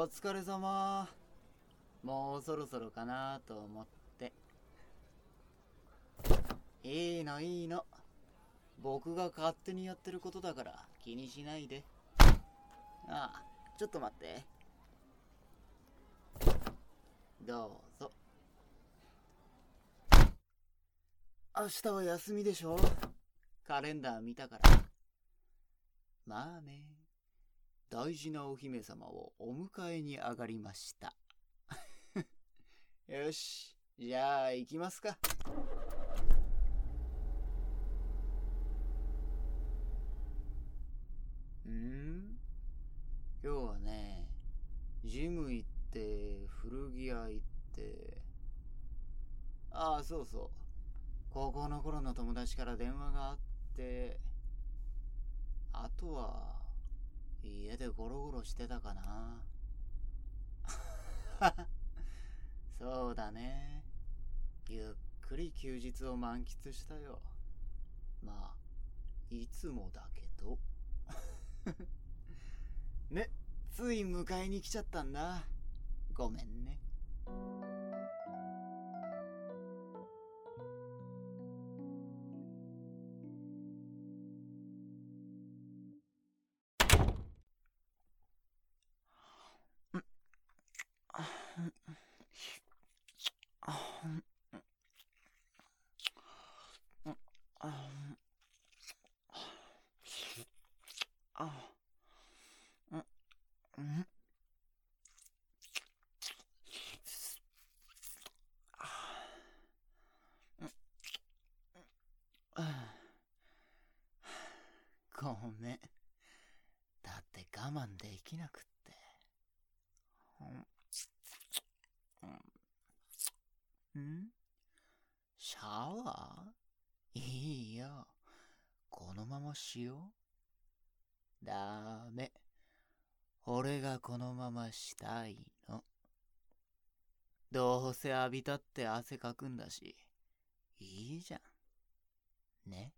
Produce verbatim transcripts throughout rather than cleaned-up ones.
お疲れ様。もうそろそろかなと思って。いいのいいの。僕が勝手にやってることだから気にしないで。ああ、ちょっと待って。どうぞ。明日は休みでしょ。カレンダー見たから。まあね。大事なお姫様をお迎えに上がりました。よし、じゃあ行きますか。ん？今日はね、ジム行って、古着屋行って、ああ、そうそう。高校の頃の友達から電話があって、あとは、家でゴロゴロしてたかな。そうだね。ゆっくり休日を満喫したよ。まあ、いつもだけど。ね、つい迎えに来ちゃったんだ。ごめんね。ごめん。だって我慢できなくって。ん？シャワー？いいよ。このまましよう。ダメ。俺がこのまましたいの。どうせ浴びたって汗かくんだし、いいじゃん。ね。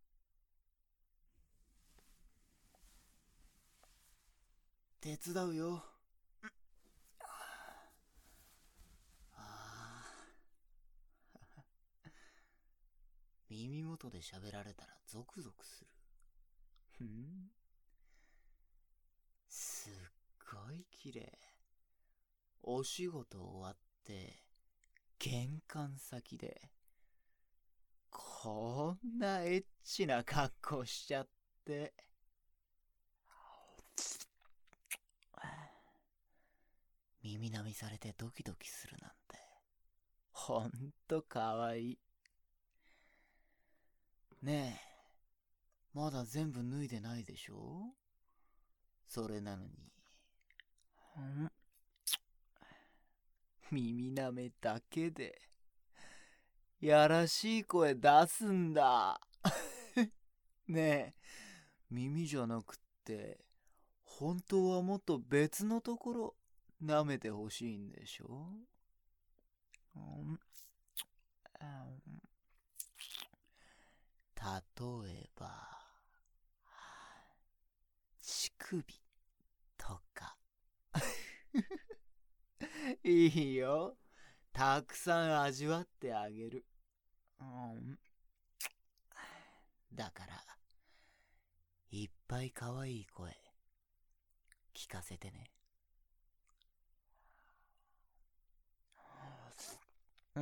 手伝うよ。あ耳元で喋られたらゾクゾクする。ふん？すっごい綺麗。お仕事終わって玄関先でこんなエッチな格好しちゃって。耳舐みされてドキドキするなんてほんとかわいい。ねえ、まだ全部脱いでないでしょ？それなのにん耳舐めだけでやらしい声出すんだ。ねえ、耳じゃなくって本当はもっと別のところ舐めてほしいんでしょ？うん例えば乳首とか。いいよ、たくさん味わってあげる。うん、だからいっぱい可愛い声聞かせてね。うん、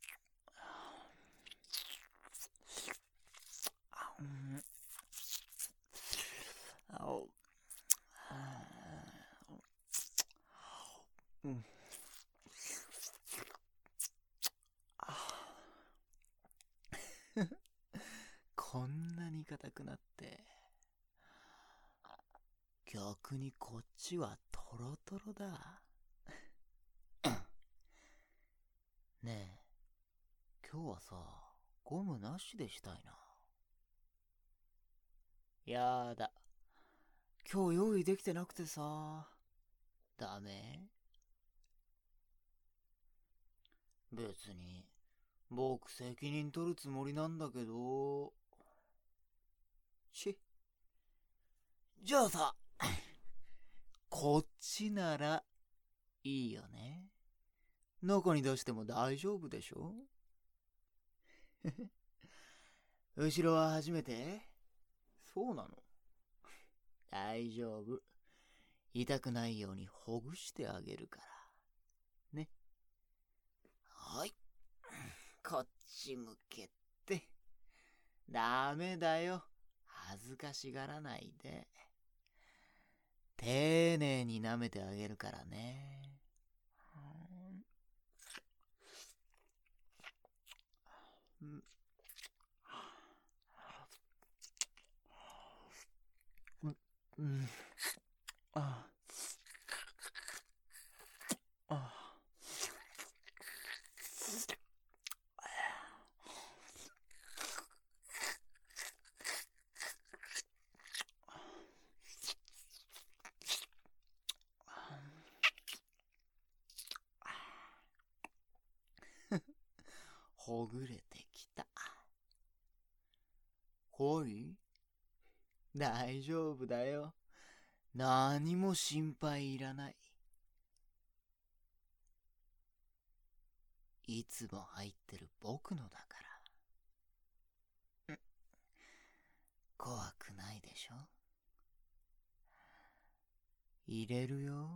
うん、こんなに硬くなって逆にこっちはトロトロだ。ねえ、今日はさ、ゴムなしでしたいな。やだ、今日用意できてなくてさ。ダメ？別に僕責任取るつもりなんだけど。ちじゃあさ、こっちならいいよね。どこに出しても大丈夫でしょ。後ろは初めて？そうなの。大丈夫。痛くないようにほぐしてあげるから。ね。はい。こっち向けて。ダメだよ。恥ずかしがらないで。丁寧に舐めてあげるからね。うん。うん。ああ。ほぐれてきた。ほい？大丈夫だよ。何も心配いらない。いつも入ってる僕のだから。怖くないでしょ？入れるよ。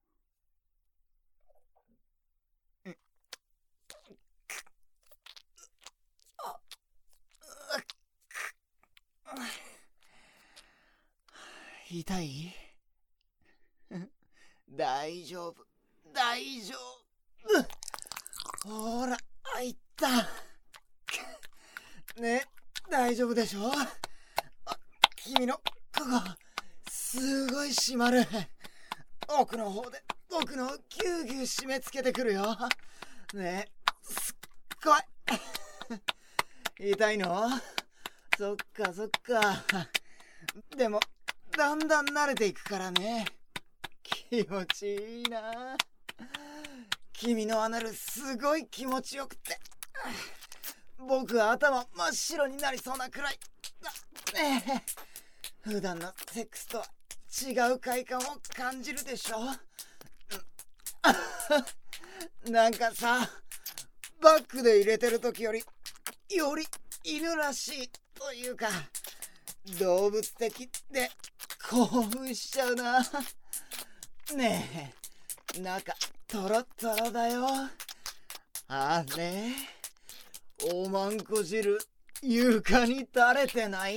痛い？大丈夫、大丈夫。ほら、あ、いった。ね、大丈夫でしょ？あ、君のここ、すごい締まる。奥の方で僕のギューギュー締め付けてくるよ。ね、すっごい。痛いの？そっかそっか。でも、だんだん慣れていくからね。気持ちいいな。君のアナルすごい気持ちよくて、僕は頭真っ白になりそうなくらい。ねえ、普段のセックスとは違う快感を感じるでしょ。なんかさ、バックで入れてる時よりより犬らしいというか、動物的で興奮しちゃうな。ねえ、中トロトロだよ。あれ、おまんこ汁床に垂れてない？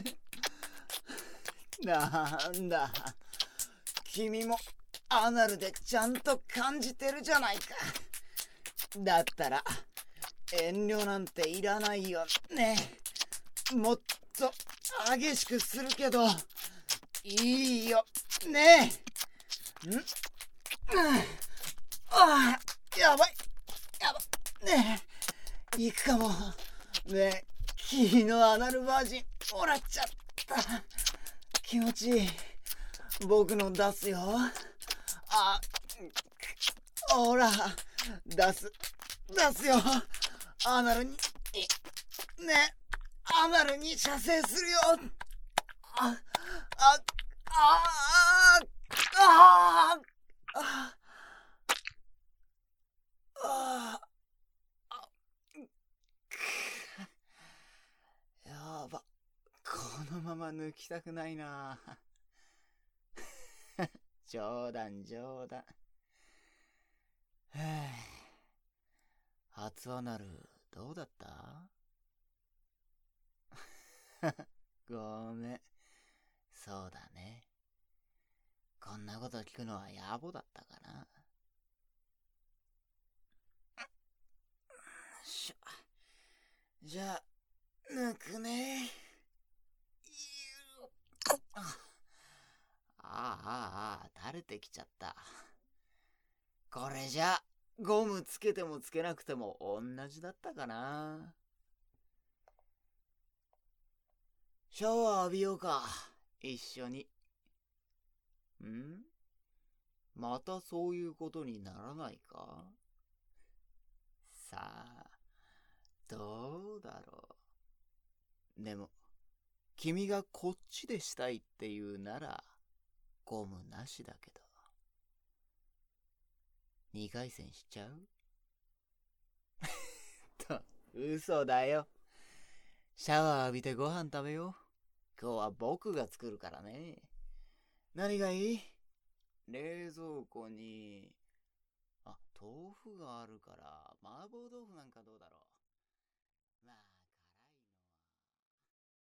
なんだ、君もアナルでちゃんと感じてるじゃないか。だったら遠慮なんていらないよね。もっと激しくするけどいいよね。ん、うん、ああ、やばいやばいねえ、行くかもねえ。君のアナルバージンもらっちゃった。気持ちいい。僕の出すよ。あ、ほら、出す出すよ。アナルにね、アナルに射精するよ。あああああああ、やば、このまま抜きたくないな。冗談冗談。初アナルどうだった？ごめん。そうだね。こんなこと聞くのは野暮だったかな。しょ。じゃあ、抜くね。ああああ、垂れてきちゃった。これじゃ、ゴムつけてもつけなくても同じだったかな。シャワー浴びようか、一緒に。ん？またそういうことにならないか？さあ、どうだろう。でも、君がこっちでしたいって言うなら、ゴムなしだけど。 にかい戦しちゃうと、嘘だよ。シャワー浴びてご飯食べよう。今日は僕が作るからね。何がいい？冷蔵庫に、あ、豆腐があるから、麻婆豆腐なんかどうだろう。